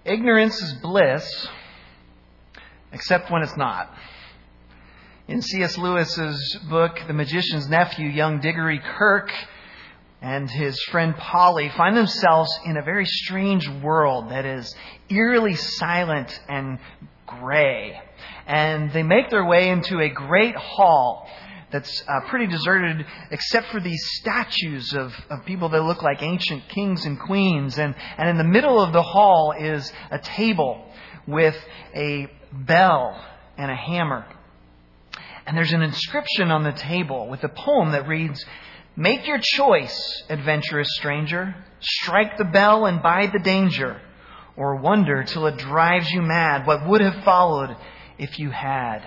Ignorance is bliss, except when it's not. In C.S. Lewis's book, The Magician's Nephew, young Diggory Kirke and his friend Polly find themselves in a very strange world that is eerily silent and gray. And they make their way into a great hall that's pretty deserted except for these statues of people that look like ancient kings and queens. And in the middle of the hall is a table with a bell and a hammer. And there's an inscription on the table with a poem that reads, "Make your choice, adventurous stranger. Strike the bell and bide the danger. Or wonder till it drives you mad what would have followed if you had."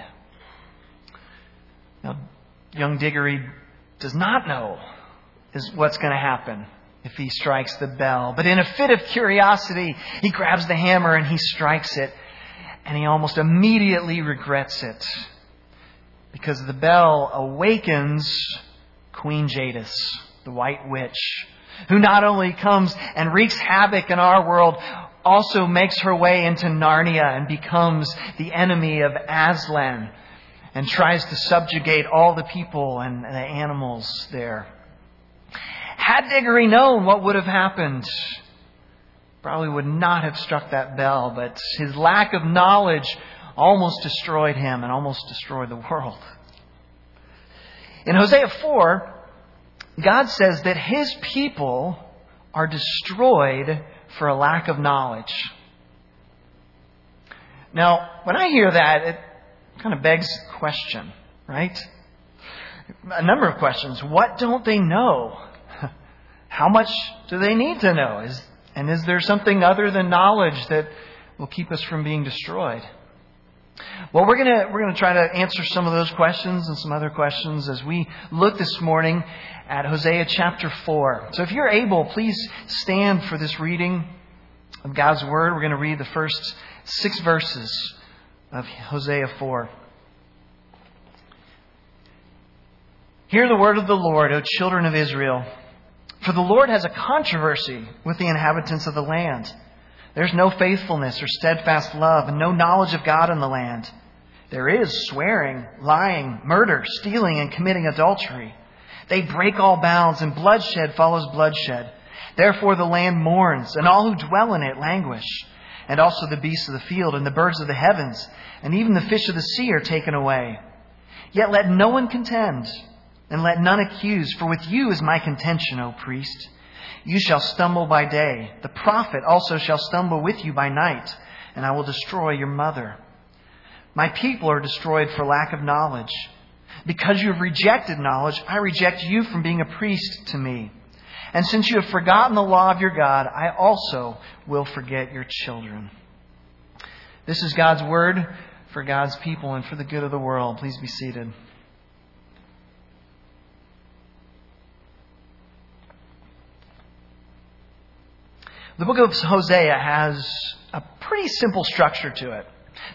Now, young Diggory does not know what's going to happen if he strikes the bell. But in a fit of curiosity, he grabs the hammer and he strikes it. And he almost immediately regrets it, because the bell awakens Queen Jadis, the White Witch, who not only comes and wreaks havoc in our world, also makes her way into Narnia and becomes the enemy of Aslan and tries to subjugate all the people and the animals there. Had Diggory known what would have happened, probably would not have struck that bell, but his lack of knowledge almost destroyed him and almost destroyed the world. In Hosea 4, God says that His people are destroyed for a lack of knowledge. Now, when I hear that, it kind of begs a question, right? A number of questions. What don't they know? How much do they need to know? Is there something other than knowledge that will keep us from being destroyed? Well, we're going to try to answer some of those questions and some other questions as we look this morning at Hosea chapter 4. So if you're able, please stand for this reading of God's Word. We're going to read the first 6 verses of Hosea 4. Hear the word of the Lord, O children of Israel. For the Lord has a controversy with the inhabitants of the land. There's no faithfulness or steadfast love and no knowledge of God in the land. There is swearing, lying, murder, stealing, and committing adultery. They break all bounds, and bloodshed follows bloodshed. Therefore the land mourns, and all who dwell in it languish. And also the beasts of the field, and the birds of the heavens, and even the fish of the sea are taken away. Yet let no one contend, and let none accuse, for with you is my contention, O priest. You shall stumble by day. The prophet also shall stumble with you by night, and I will destroy your mother. My people are destroyed for lack of knowledge. Because you have rejected knowledge, I reject you from being a priest to me. And since you have forgotten the law of your God, I also will forget your children. This is God's word for God's people and for the good of the world. Please be seated. The book of Hosea has a pretty simple structure to it.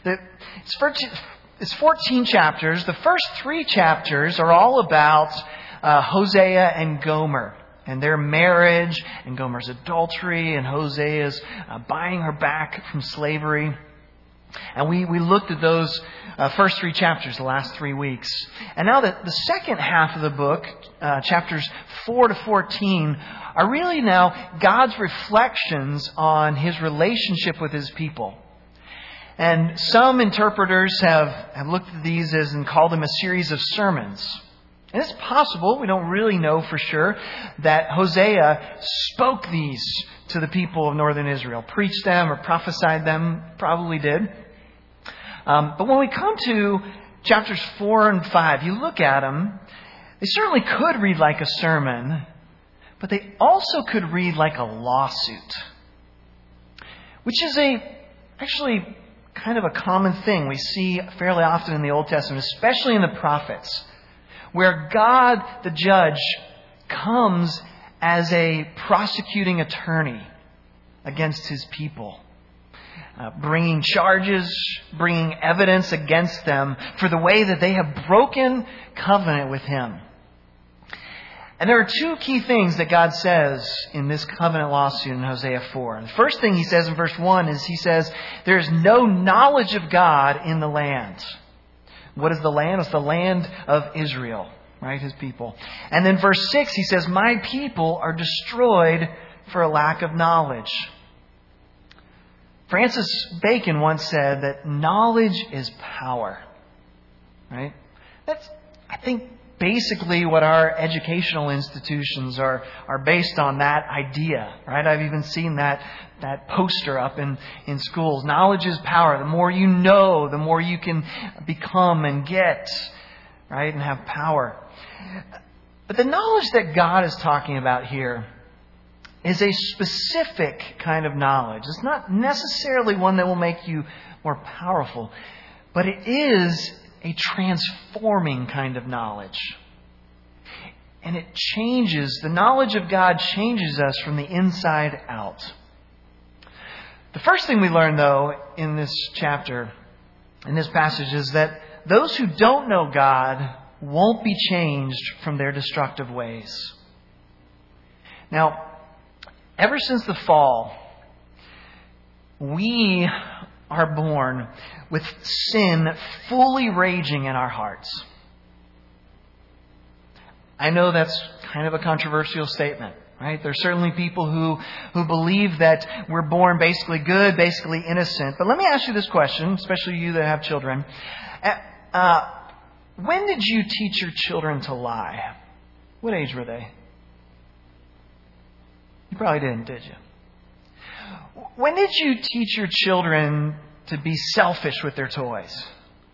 It's 14 chapters. The first 3 chapters are all about Hosea and Gomer and their marriage and Gomer's adultery and Hosea's buying her back from slavery. And we looked at those first 3 chapters the last 3 weeks. And now the second half of the book, chapters 4 to 14, are really now God's reflections on His relationship with His people. And some interpreters have looked at these and called them a series of sermons. And it's possible, we don't really know for sure, that Hosea spoke these to the people of northern Israel, preached them or prophesied them, probably did. But when we come to chapters 4 and 5, you look at them, they certainly could read like a sermon, but they also could read like a lawsuit, which is actually kind of a common thing we see fairly often in the Old Testament, especially in the prophets, where God, the judge, comes as a prosecuting attorney against His people, bringing charges, bringing evidence against them for the way that they have broken covenant with Him. And there are two key things that God says in this covenant lawsuit in Hosea 4. The first thing he says in verse 1 is he says, there is no knowledge of God in the land. What is the land? It's the land of Israel, right? His people. And then verse 6, he says, my people are destroyed for a lack of knowledge. Francis Bacon once said that knowledge is power, right? That's, I think, basically what our educational institutions are based on, that idea, right? I've even seen that poster up in schools. Knowledge is power. The more you know, the more you can become and get, right? And have power. But the knowledge that God is talking about here is a specific kind of knowledge. It's not necessarily one that will make you more powerful, but it is a transforming kind of knowledge. And it changes, the knowledge of God changes us from the inside out. The first thing we learn, though, in this chapter, in this passage, is that those who don't know God won't be changed from their destructive ways. Now, ever since the fall, we are born with sin fully raging in our hearts. I know that's kind of a controversial statement, right? There's certainly people who believe that we're born basically good, basically innocent. But let me ask you this question, especially you that have children. When did you teach your children to lie? What age were they? You probably didn't, did you? When did you teach your children to be selfish with their toys?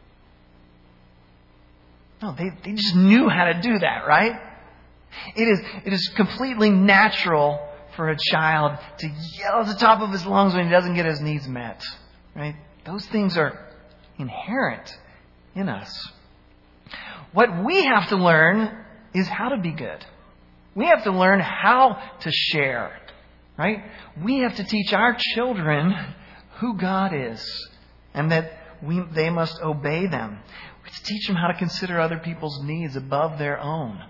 No, they just knew how to do that, right? It is completely natural for a child to yell at the top of his lungs when he doesn't get his needs met, right? Those things are inherent in us. What we have to learn is how to be good. We have to learn how to share, right? We have to teach our children who God is and that they must obey them. We have to teach them how to consider other people's needs above their own.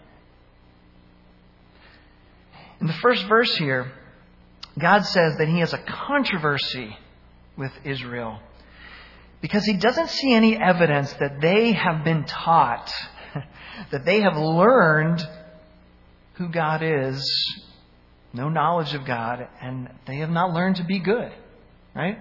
In the first verse here, God says that He has a controversy with Israel because He doesn't see any evidence that they have been taught, that they have learned who God is, no knowledge of God, and they have not learned to be good, right?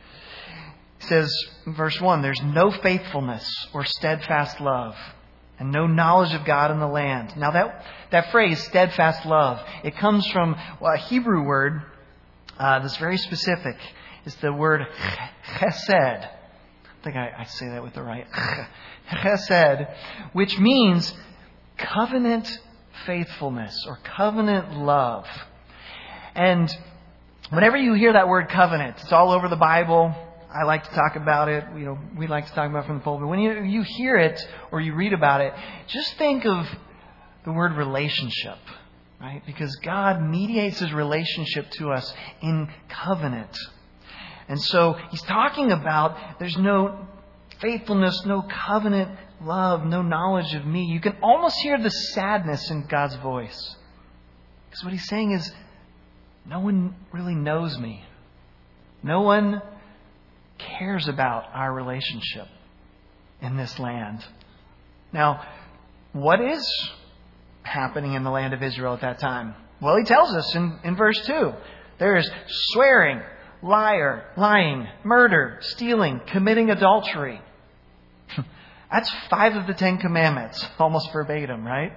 It says in verse 1, there's no faithfulness or steadfast love and no knowledge of God in the land. Now that phrase, steadfast love, it comes from a Hebrew word that's very specific. It's the word chesed. I think I say that with the right. Chesed, which means covenant faithfulness or covenant love. And whenever you hear that word covenant, it's all over the Bible. I like to talk about it. We like to talk about it from the pulpit. When you hear it or you read about it, just think of the word relationship, right? Because God mediates His relationship to us in covenant. And so He's talking about there's no faithfulness, no covenant love, no knowledge of me. You can almost hear the sadness in God's voice. Because what He's saying is, no one really knows me. No one cares about our relationship in this land. Now, what is happening in the land of Israel at that time? Well, He tells us in verse 2. There is swearing, lying, murder, stealing, committing adultery. That's 5 of the 10 commandments, almost verbatim, right?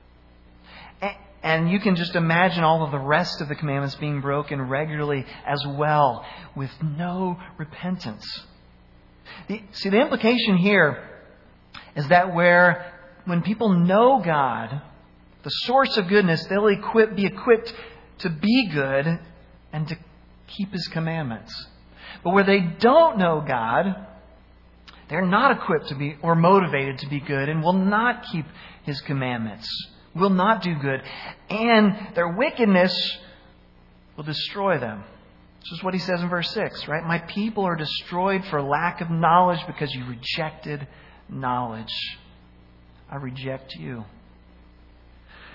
And you can just imagine all of the rest of the commandments being broken regularly as well, with no repentance. See, the implication here is that when people know God, the source of goodness, they'll be equipped to be good and to keep His commandments. But where they don't know God, they're not equipped to be or motivated to be good and will not keep His commandments, will not do good, and their wickedness will destroy them. This is what He says in verse 6, right? My people are destroyed for lack of knowledge because you rejected knowledge. I reject you.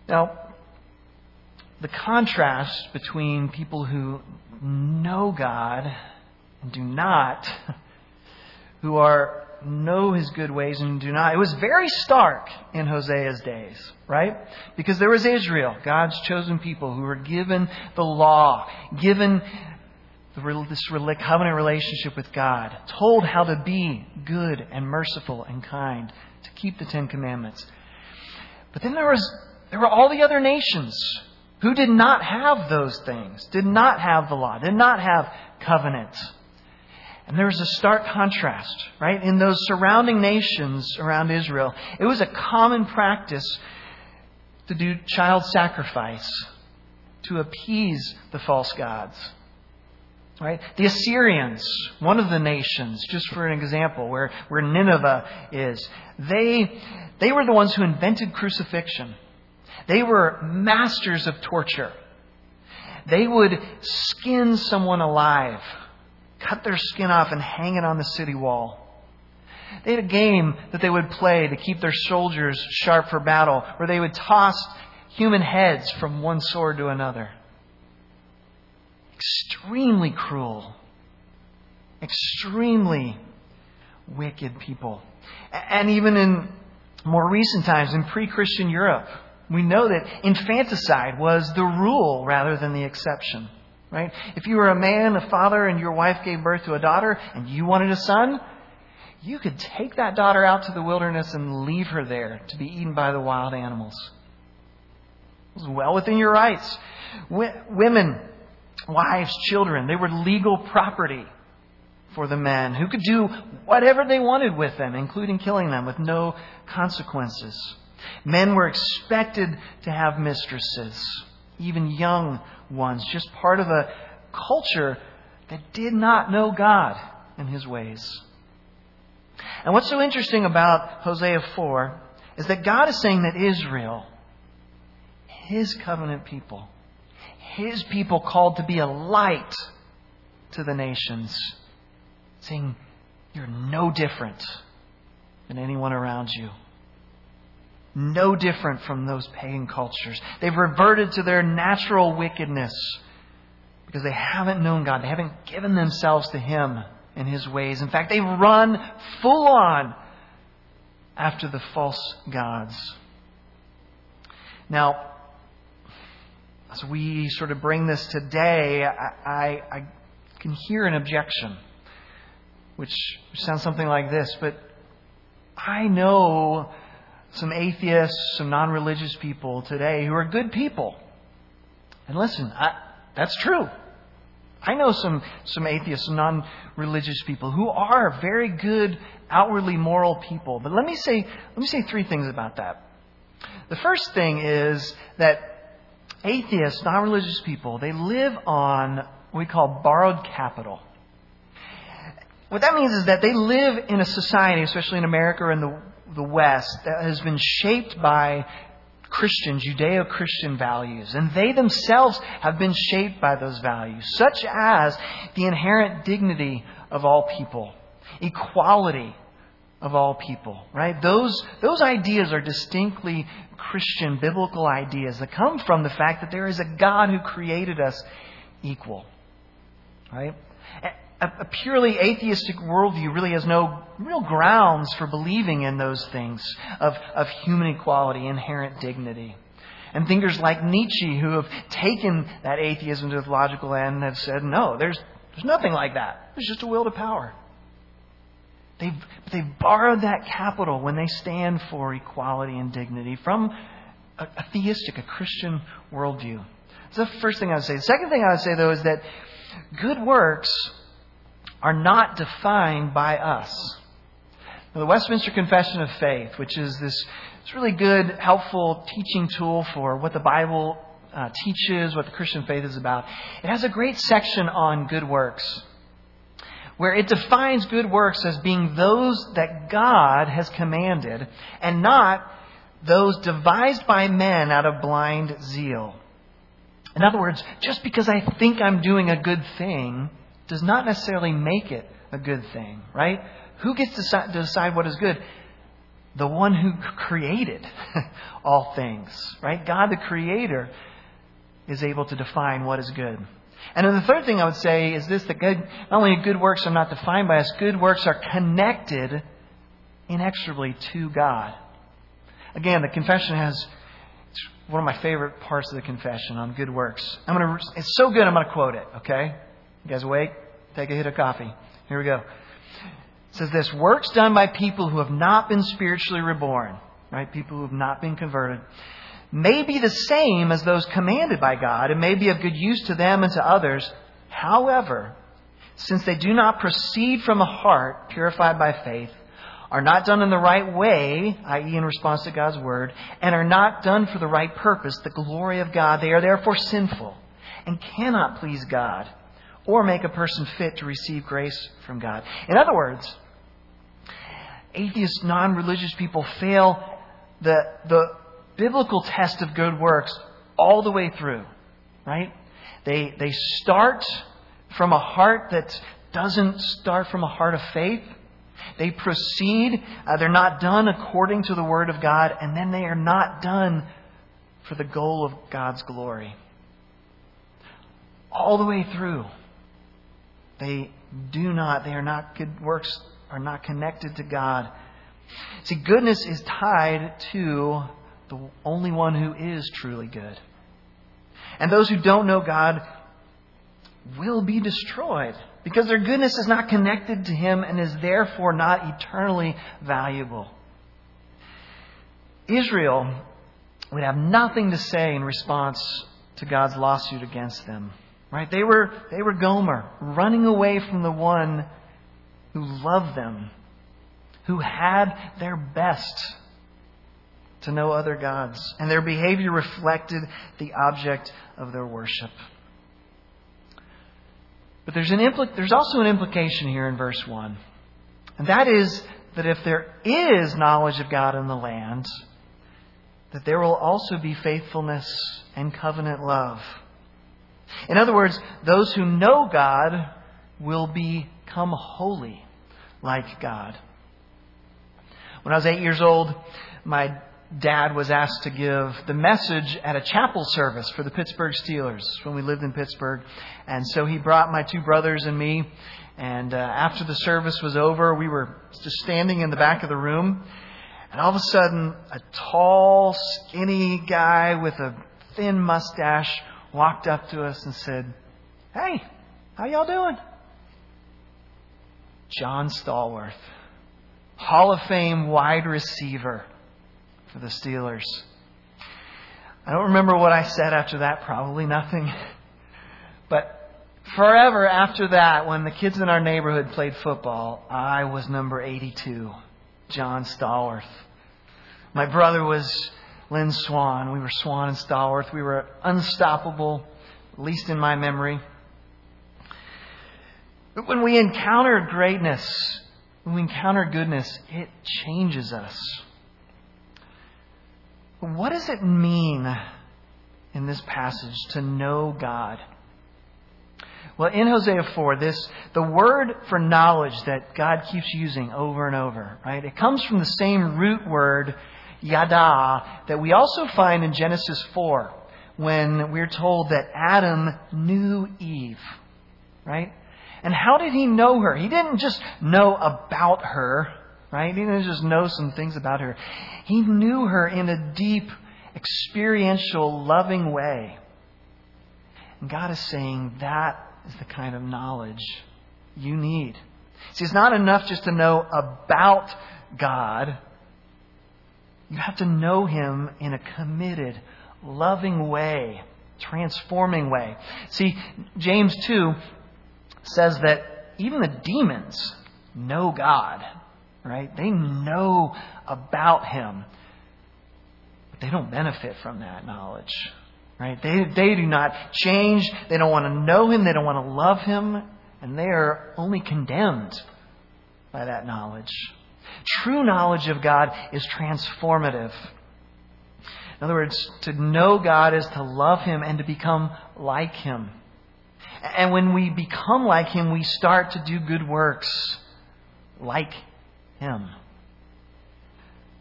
Now, the contrast between people who know God and do not, who know His good ways and do not, it was very stark in Hosea's days, right? Because there was Israel, God's chosen people, who were given the law, given this covenant relationship with God, told how to be good and merciful and kind, to keep the Ten Commandments. But then there were all the other nations who did not have those things, did not have the law, did not have covenant. And there was a stark contrast, right? In those surrounding nations around Israel, it was a common practice to do child sacrifice to appease the false gods. Right? The Assyrians, one of the nations, just for an example, where Nineveh is, they were the ones who invented crucifixion. They were masters of torture. They would skin someone alive, cut their skin off and hang it on the city wall. They had a game that they would play to keep their soldiers sharp for battle, where they would toss human heads from one sword to another. Extremely cruel, extremely wicked people. And even in more recent times, in pre-Christian Europe, we know that infanticide was the rule rather than the exception. Right? If you were a man, a father, and your wife gave birth to a daughter, and you wanted a son, you could take that daughter out to the wilderness and leave her there to be eaten by the wild animals. It was well within your rights. Women, wives, children, they were legal property for the men who could do whatever they wanted with them, including killing them with no consequences. Men were expected to have mistresses, even young ones, just part of a culture that did not know God and His ways. And what's so interesting about Hosea 4 is that God is saying that Israel, His covenant people, His people called to be a light to the nations, saying, you're no different than anyone around you. No different from those pagan cultures. They've reverted to their natural wickedness because they haven't known God. They haven't given themselves to Him and His ways. In fact, they run full on after the false gods. Now, as we sort of bring this today, I can hear an objection, which sounds something like this. But I know some atheists, some non-religious people today who are good people. And listen, that's true. I know some atheists, some non-religious people who are very good, outwardly moral people. But let me say three things about that. The first thing is that atheists, non-religious people, they live on what we call borrowed capital. What that means is that they live in a society, especially in America or in the West, that has been shaped by Christian, Judeo-Christian values. And they themselves have been shaped by those values, such as the inherent dignity of all people, equality of all people, right? Those ideas are distinctly Christian, biblical ideas that come from the fact that there is a God who created us equal, right? A purely atheistic worldview really has no real grounds for believing in those things of human equality, inherent dignity. And thinkers like Nietzsche, who have taken that atheism to the logical end, have said, no, there's nothing like that. There's just a will to power. They've borrowed that capital when they stand for equality and dignity from a theistic, a Christian worldview. That's the first thing I would say. The second thing I would say, though, is that good works are not defined by us. Now, the Westminster Confession of Faith, which is this really good, helpful teaching tool for what the Bible teaches, what the Christian faith is about, it has a great section on good works, where it defines good works as being those that God has commanded and not those devised by men out of blind zeal. In other words, just because I think I'm doing a good thing does not necessarily make it a good thing, right? Who gets to decide what is good? the one who created all things, right? God the Creator is able to define what is good. And then the third thing I would say is this, that not only good works are not defined by us, good works are connected inexorably to God. Again, the confession it's one of my favorite parts of the confession on good works. It's so good I'm going to quote it, okay? You guys awake? Take a hit of coffee. Here we go. It says this: works done by people who have not been spiritually reborn, right? People who have not been converted, may be the same as those commanded by God and may be of good use to them and to others. However, since they do not proceed from a heart purified by faith, are not done in the right way, i.e. in response to God's Word, and are not done for the right purpose, the glory of God, they are therefore sinful and cannot please God or make a person fit to receive grace from God. In other words, atheist, non-religious people fail the biblical test of good works all the way through, right? They start from a heart that doesn't start from a heart of faith. They proceed. They're not done according to the Word of God. And then they are not done for the goal of God's glory. All the way through. They are not good works, are not connected to God. See, goodness is tied to the only one who is truly good. And those who don't know God will be destroyed because their goodness is not connected to Him and is therefore not eternally valuable. Israel would have nothing to say in response to God's lawsuit against them. Right? They were Gomer, running away from the one who loved them, who had their best to no other gods, and their behavior reflected the object of their worship. But there's also an implication here in verse 1. And that is that if there is knowledge of God in the land, that there will also be faithfulness and covenant love. In other words, those who know God will become holy like God. When I was 8 years old, my dad was asked to give the message at a chapel service for the Pittsburgh Steelers when we lived in Pittsburgh. And so he brought my two brothers and me. And after the service was over, we were just standing in the back of the room. And all of a sudden, a tall, skinny guy with a thin mustache walked up to us and said, "Hey, how y'all doing?" John Stallworth, Hall of Fame wide receiver for the Steelers. I don't remember what I said after that, probably nothing. But forever after that, when the kids in our neighborhood played football, I was number 82, John Stallworth. My brother was Lynn Swan. We were Swan and Stallworth. We were unstoppable, at least in my memory. But when we encounter greatness, when we encounter goodness, it changes us. What does it mean in this passage to know God? Well, in Hosea 4, the word for knowledge that God keeps using over and over, right? It comes from the same root word, yada, that we also find in Genesis 4 when we're told that Adam knew Eve, right? And how did he know her? He didn't just know about her, right? He didn't just know some things about her. He knew her in a deep, experiential, loving way. And God is saying that is the kind of knowledge you need. See, it's not enough just to know about God. You have to know Him in a committed, loving way, transforming way. See, James 2 says that even the demons know God, right? They know about Him, but they don't benefit from that knowledge, right? They do not change. They don't want to know Him. They don't want to love Him, and they are only condemned by that knowledge. True knowledge of God is transformative. In other words, to know God is to love Him and to become like Him. And when we become like Him, we start to do good works like Him.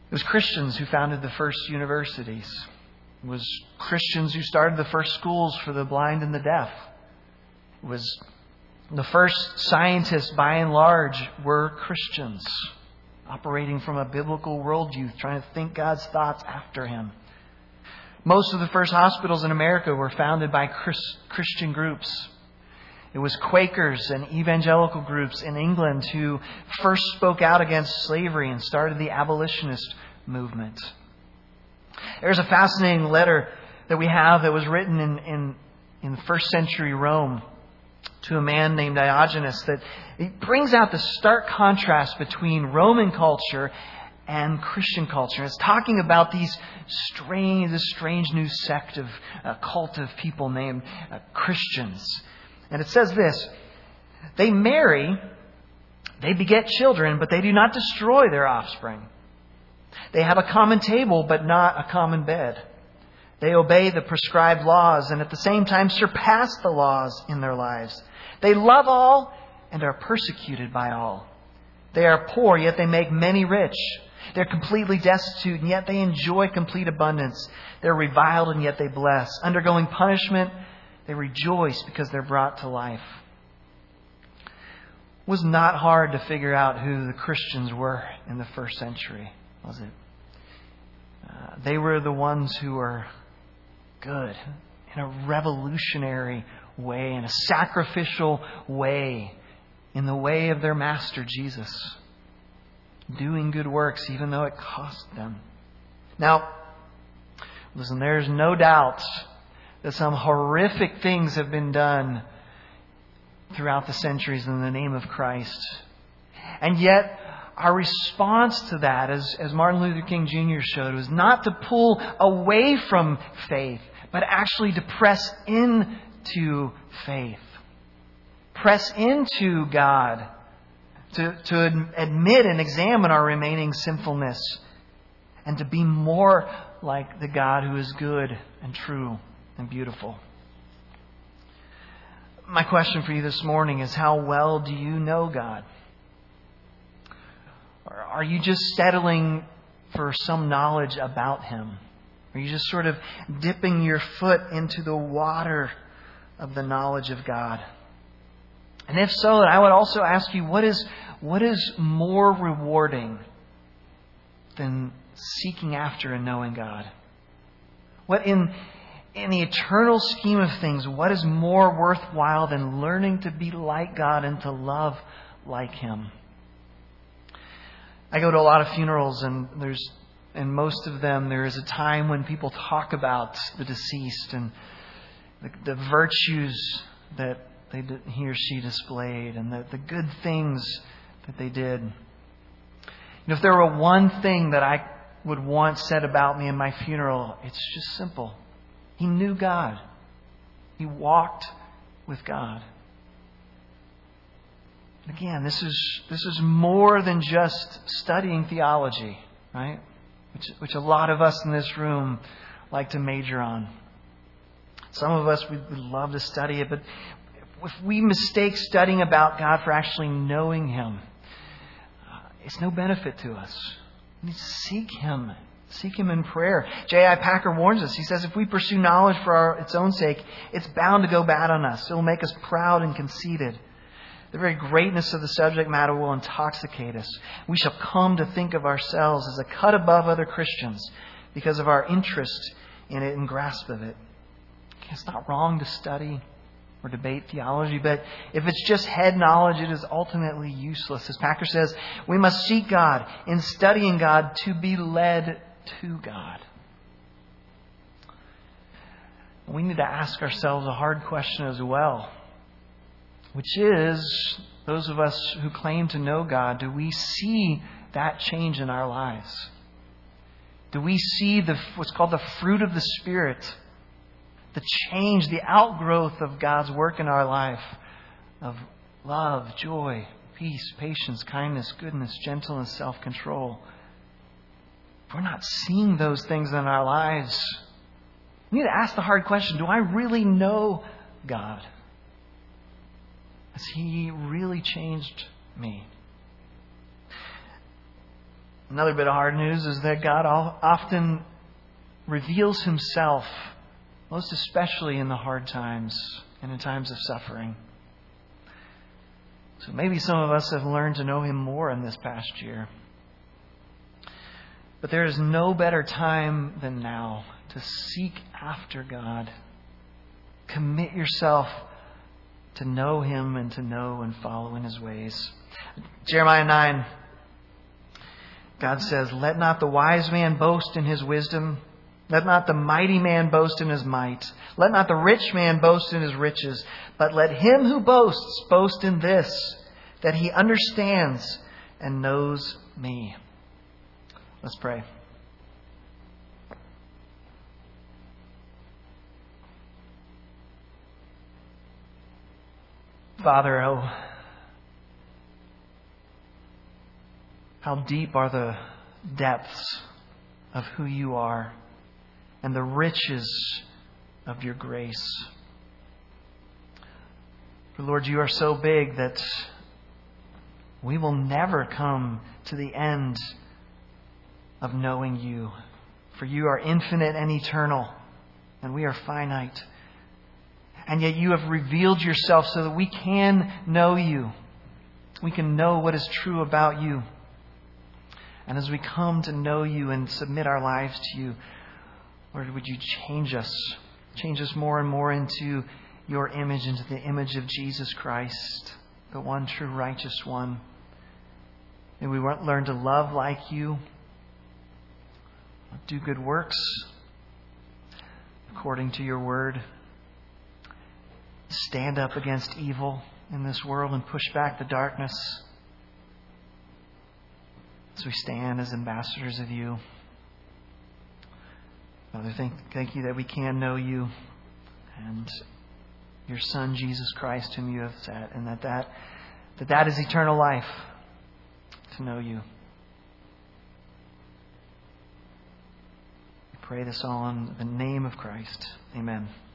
It was Christians who founded the first universities. It was Christians who started the first schools for the blind and the deaf. It was the first scientists, by and large, were Christians, operating from a biblical worldview, trying to think God's thoughts after Him. Most of the first hospitals in America were founded by Christian groups. It was Quakers and evangelical groups in England who first spoke out against slavery and started the abolitionist movement. There's a fascinating letter that we have that was written in first century Rome to a man named Diogenes that it brings out the stark contrast between Roman culture and Christian culture. It's talking about this strange new sect of a cult of people named Christians. And it says this: they marry, they beget children, but they do not destroy their offspring. They have a common table, but not a common bed. They obey the prescribed laws and at the same time surpass the laws in their lives. They love all and are persecuted by all. They are poor, yet they make many rich. They're completely destitute, and yet they enjoy complete abundance. They're reviled, and yet they bless. Undergoing punishment, they rejoice because they're brought to life. It was not hard to figure out who the Christians were in the first century, was it? They were the ones who were good in a revolutionary way, in a sacrificial way, in the way of their Master Jesus, doing good works even though it cost them. Now, listen, there's no doubt that some horrific things have been done throughout the centuries in the name of Christ. And yet, our response to that, as Martin Luther King Jr. showed, was not to pull away from faith, but actually to press into faith. Press into God. To admit and examine our remaining sinfulness. And to be more like the God who is good and true and beautiful. My question for you this morning is, how well do you know God? Or are you just settling for some knowledge about Him? Are you just sort of dipping your foot into the water of the knowledge of God? And if so, I would also ask you, what is more rewarding than seeking after and knowing God? What in the eternal scheme of things, what is more worthwhile than learning to be like God and to love like Him? I go to a lot of funerals, and in most of them there is a time when people talk about the deceased and the virtues that he or she displayed and the good things that they did. If there were one thing that I would want said about me in my funeral, it's just simple. He knew God. He walked with God. Again, this is more than just studying theology, right? Which a lot of us in this room like to major on. Some of us, we love to study it, but if we mistake studying about God for actually knowing Him, it's no benefit to us. We need to seek Him. Seek Him in prayer. J.I. Packer warns us. He says, if we pursue knowledge for its own sake, it's bound to go bad on us. It will make us proud and conceited. The very greatness of the subject matter will intoxicate us. We shall come to think of ourselves as a cut above other Christians because of our interest in it and grasp of it. It's not wrong to study or debate theology, but if it's just head knowledge, it is ultimately useless. As Packer says, we must seek God in studying God to be led to God. We need to ask ourselves a hard question as well, which is, those of us who claim to know God, do we see that change in our lives? Do we see what's called the fruit of the Spirit? The change, the outgrowth of God's work in our life of love, joy, peace, patience, kindness, goodness, gentleness, self-control. If we're not seeing those things in our lives, we need to ask the hard question, do I really know God? Has He really changed me? Another bit of hard news is that God often reveals Himself, most especially in the hard times and in times of suffering. So maybe some of us have learned to know Him more in this past year. But there is no better time than now to seek after God. Commit yourself to know Him and to know and follow in His ways. Jeremiah 9, God says, "Let not the wise man boast in his wisdom. Let not the mighty man boast in his might. Let not the rich man boast in his riches. But let him who boasts boast in this, that he understands and knows me." Let's pray. Father, how deep are the depths of who You are and the riches of Your grace. For Lord, You are so big that we will never come to the end of knowing You. For You are infinite and eternal, and we are finite. And yet You have revealed Yourself so that we can know You. We can know what is true about You. And as we come to know You and submit our lives to You, Lord, would You change us? Change us more and more into Your image, into the image of Jesus Christ, the one true righteous one. May we learn to love like You, do good works according to Your word, stand up against evil in this world and push back the darkness as we stand as ambassadors of You. Father, thank You that we can know You and Your Son, Jesus Christ, whom You have set, and that is eternal life, to know You. We pray this all in the name of Christ. Amen.